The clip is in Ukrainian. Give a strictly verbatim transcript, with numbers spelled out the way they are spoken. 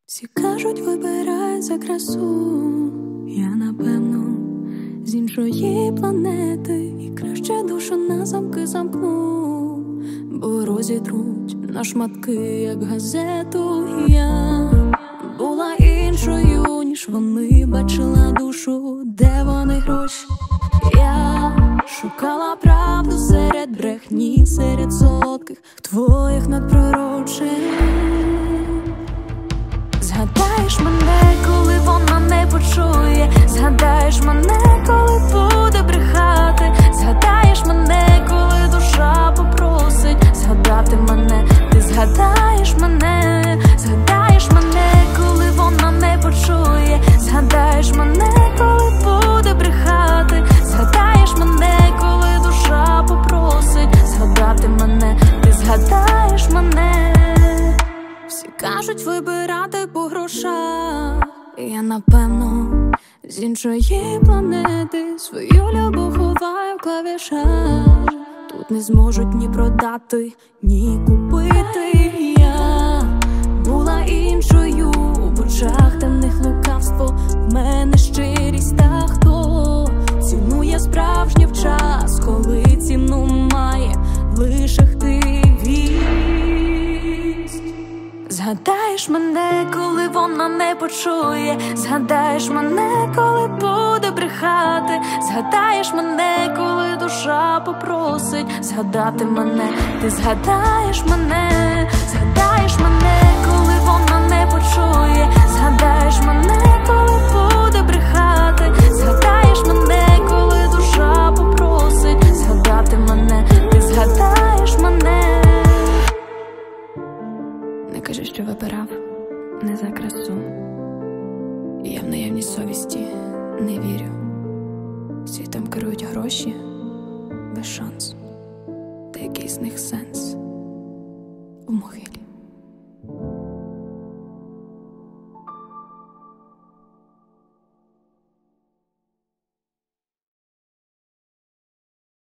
Всі кажуть, вибирай за красу. Я, напевно, з іншої планети, і краще душу на замки замкну, бо розітруть на шматки, як газету. Я була іншою, ніж вони, бачила душу, де вони гроші. Я шукала правду серед брехні, серед солодких твоїх надпророчень. Згадаєш мене, коли вона не почує, згадаєш мене, коли буде брехати, згадаєш мене, коли душа попросить згадати мене. Ти згадаєш мене, згадаєш мене, коли вона не почує, згадаєш мене, коли буде брехати, згадаєш мене, коли душа попросить згадати мене. Ти згадаєш мене. Всі кажуть, вибирати по грошах. Я, напевно, з іншої планети, свою любов ховаю в клавішах. Тут не зможуть ні продати, ні купити. Я була іншою, в очах темних лукавство, в мене щирість. Та хто цінує справжнє в час, коли ціну має лише активіст. Згадаєш мене, коли вона не почує, згадаєш мене, коли буде брехати, згадаєш мене, коли душа попросить згадати мене. Ти згадаєш мене, згадаєш мене, коли вона не почує, згадаєш мене, коли буде брехати, згадаєш мене, коли душа попросить згадати мене. Ти згадаєш мене. Не кажи, що вибирав не за красу. Я в наявність совісті не вірю. Світом керують гроші без шансу. Та який з них сенс у могилі?